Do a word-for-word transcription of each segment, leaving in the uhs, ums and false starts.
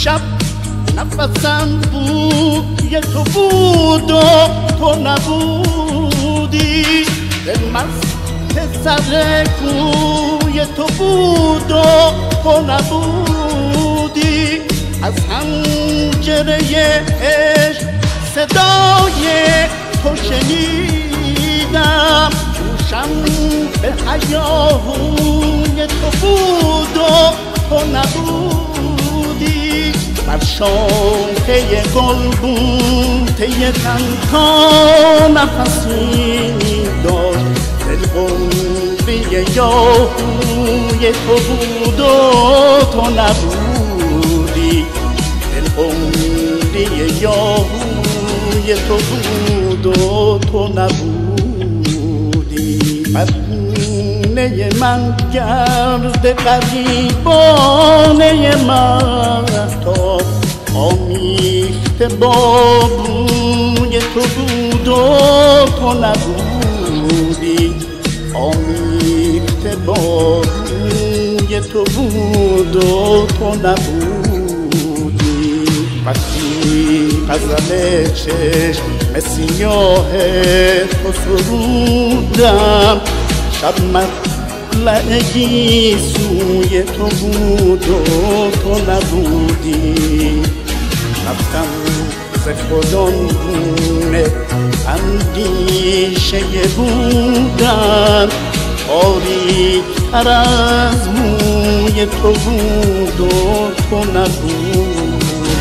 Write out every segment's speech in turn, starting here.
شب نفسم بوی تو بود و تو نبودی، دل مست سر کوی تو بود و تو نبودی. از حنجره عشق صدای تو شنیدم، گوشم به هیاهوی تو بود و تو نبودی. بر شاخه گلبون طی تنها نفسی داشت، دل قمری یاهوی تو بود و تو نبودی. دل قمری یاهوی تو بود و تو نبودی. مدینه من گرد غریبانه مهتاب، آمیخته با بوی تو بود و تو نبودی. آمیخته با بوی تو بود و تو نبودی. وقتی غزل چشم سیاه تو سرودم، شب مطلعی سوی تو بود و تو نبودی. رفتم ز خودم گونه اندیشه بودم، تاریک‌تر از موی تو بود و تو نبودی.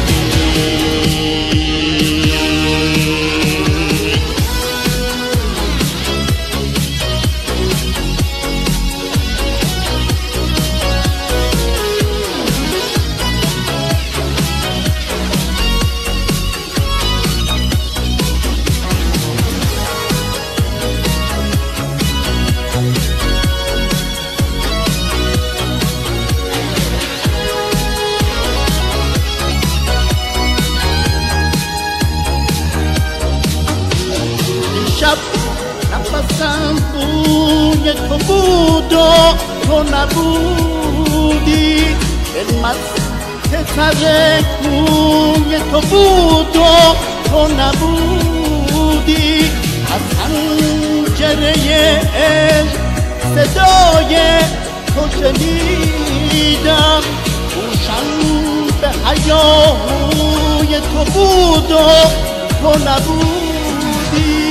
شب نفسم بوی تو بود و تو نبودی، دل مست سر کوی تو بود و تو نبودی. از حنجره عشق صدای تو شنیدم، گوشم به هیاهوی تو بود و تو نبودی.